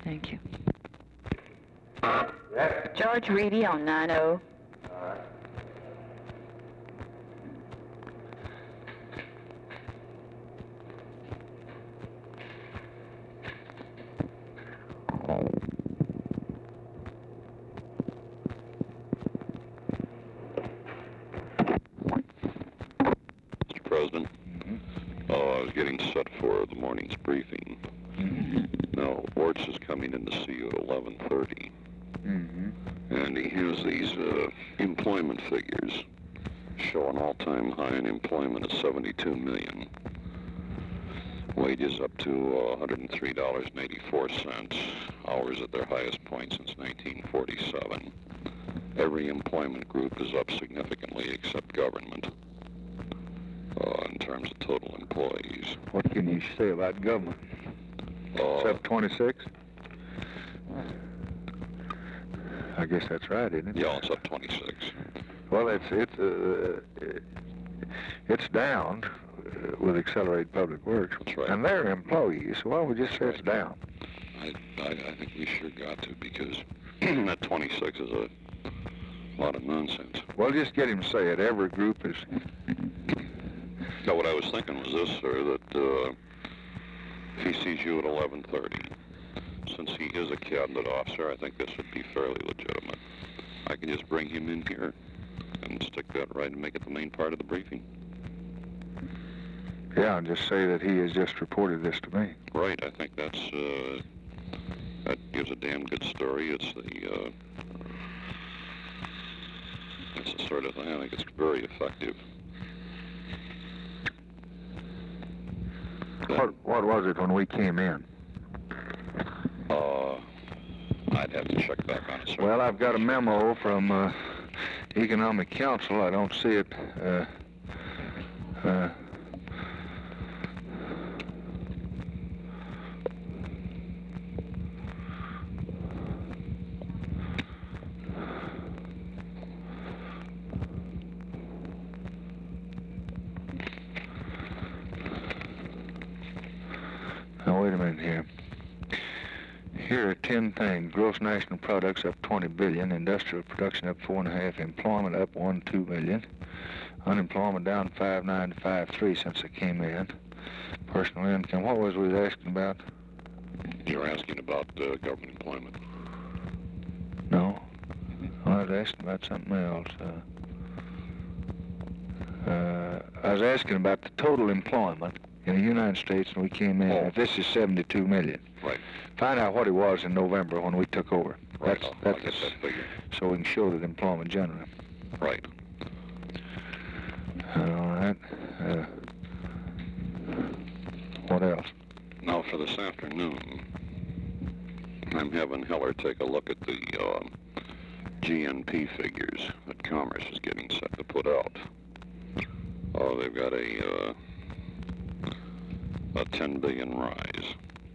Thank you. Yeah. George Reedy on 90. All right. Mr. President, I was getting set for the morning's briefing. Now, Orts is coming in to see you at 11:30. And he has these employment figures show an all-time high in employment of 72 million. Wages up to $103.84. Hours at their highest point since 1947. Every employment group is up significantly except government in terms of total employees. What can you say about government? It's up 26? I guess that's right, isn't it? Yeah, it's up 26. Well, it's down with Accelerated Public Works. That's right. And they're employees, so why don't we just say it's down? I think we sure got to, because that 26 is a lot of nonsense. Well, just get him to say it. Every group is... No, what I was thinking was this, sir, that if he sees you at 11:30, since he is a cabinet officer, I think this would be fairly legitimate. I can just bring him in here and stick that right and make it the main part of the briefing. Yeah, and just say that he has just reported this to me. Right, I think that gives a damn good story. It's the sort of thing, I think it's very effective. What was it when we came in? I'd have to check back on it, sir. Well, I've got a memo from Economic Council. I don't see it. Now, wait a minute here. Here are 10 things. Gross national products up 20 billion. Industrial production up 4.5. Employment up 1.2 million. Unemployment down 5.9 to 5.3 since I came in. Personal income. What was we asking about? You're asking about government employment. No. I was asking about something else. I was asking about the total employment in the United States when we came in. If this is 72 million. Right. Find out what it was in November when we took over. Right, I'll get that figure. So we can show that employment generally. Right. All right. What else? Now, for this afternoon, I'm having Heller take a look at the GNP figures that Commerce is getting set to put out. They've got a 10 billion rise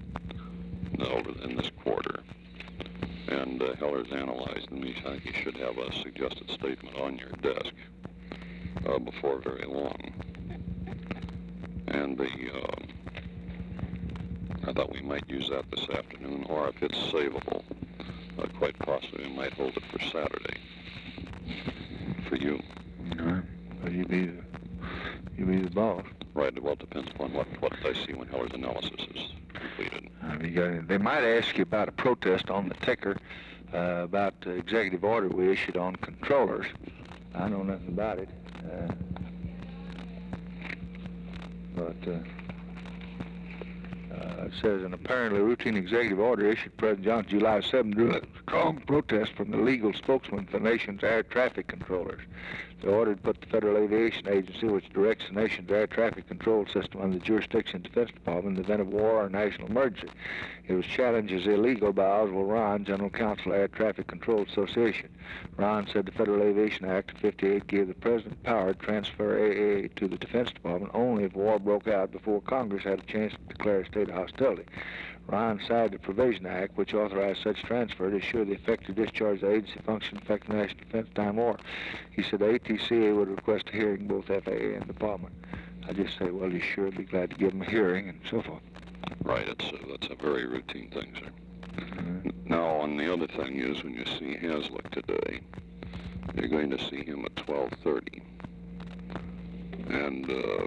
in this quarter. And Heller's analyzed them. I think you should have a suggested statement on your desk before very long. And I thought we might use that this afternoon, or if it's savable, quite possibly we might hold it for Saturday. For you. All right. Well, you be the boss. Right. Well, it depends upon what I see when Heller's analysis is completed. They might ask you about a protest on the ticker about the executive order we issued on controllers. I know nothing about it. But it says an apparently routine executive order issued President Johnson July 7 drew a strong protest from the legal spokesman for the nation's air traffic controllers. The order put the Federal Aviation Agency, which directs the nation's air traffic control system, under the jurisdiction of the Defense Department in the event of war or national emergency. It was challenged as illegal by Oswald Ryan, General Counsel, Air Traffic Control Association. Ryan said the Federal Aviation Act of '58 gave the President power to transfer AAA to the Defense Department only if war broke out before Congress had a chance to declare a state of hostility. Ryan cited the Provision Act, which authorized such transfer to assure the effective discharge of the agency function affecting national defense time war. He said the ATCA would request a hearing, both FAA and Department. I just say, well, you sure be glad to give them a hearing and so forth. Right, that's a very routine thing, sir. Now, and the other thing is, when you see Haslick today, you're going to see him at 12:30. And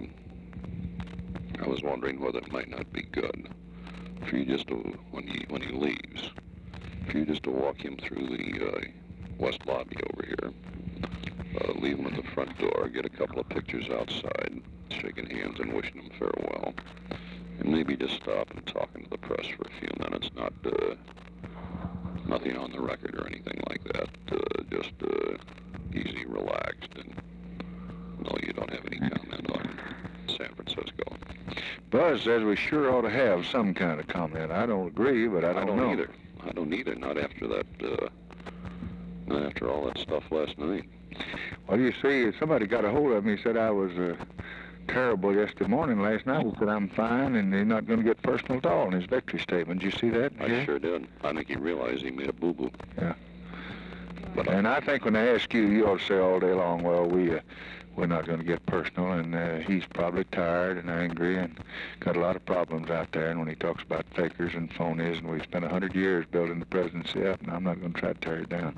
I was wondering whether it might not be good for you just to, when he leaves, for you just to walk him through the west lobby over here, leave him at the front door, get a couple of pictures outside, shaking hands and wishing him farewell, and maybe just stop and talking to the press for a few minutes. Not nothing on the record or anything like that. Just easy, relaxed, and no, you don't have any comment on San Francisco. Buzz says we sure ought to have some kind of comment. I don't agree, but I don't know. Either. I don't either. Not after that. Not after all that stuff last night. Well, you see, somebody got a hold of me. He said I was terrible yesterday morning. Last night he said I'm fine, and he's not going to get personal at all in his victory statement. Did you see that? I sure did. I think he realized he made a boo-boo. Yeah. But and I think when they ask you, you ought to say all day long, well, we're not going to get personal, and he's probably tired and angry and got a lot of problems out there. And when he talks about fakers and phonies, and we spent 100 years building the presidency up, and I'm not going to try to tear it down.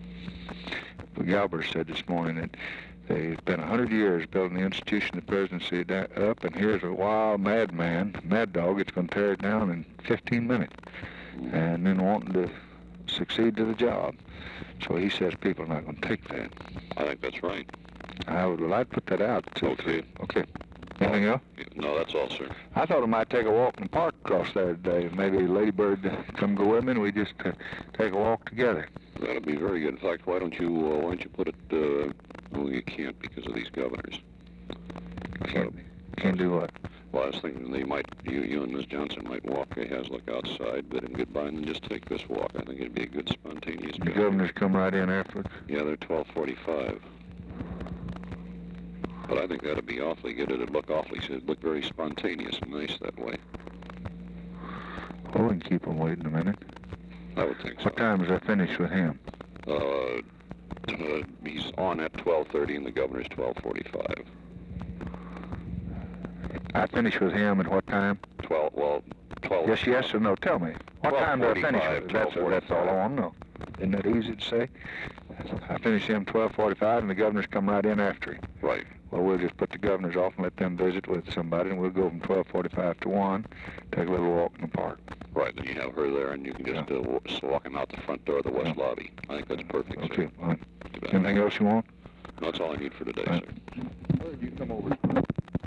But Galbraith said this morning that they spent 100 years building the institution of the presidency up, and here's a wild madman, mad dog, it's going to tear it down in 15 minutes, and then wanting to succeed to the job. So he says people are not going to take that. I think that's right. I would like to put that out. Okay. Okay. Anything else? No, that's all, sir. I thought I might take a walk in the park across there today. Maybe Lady Bird come go with me, and we just take a walk together. That'd be very good. In fact, why don't you put it? Well, you can't because of these governors. Can't do what? Well, I was thinking they might, you and Miss Johnson might walk Haslick outside, bid him goodbye, and then just take this walk. I think it'd be a good spontaneous. The governors come right in afterwards? Yeah, they're 12:45. But I think that'd be awfully good. It'd look very spontaneous and nice that way. Oh, we can keep him waiting a minute. I would think so. What time is I finished with him? He's on at 12:30, and the governor's 12:45. I finish with him at what time? 12. Yes or no? Tell me. What time do I finish with? That's all I want to know. Isn't that easy to say? I finish him 12:45, and the governors come right in after him. Right. Well, we'll just put the governors off and let them visit with somebody, and we'll go from 12:45 to 1, take a little walk in the park. Right, then you have her there, and you can just walk him out the front door of the west lobby. I think that's perfect, sir. Okay, all right. Anything else you want? No, that's all I need for today, sir. You come over.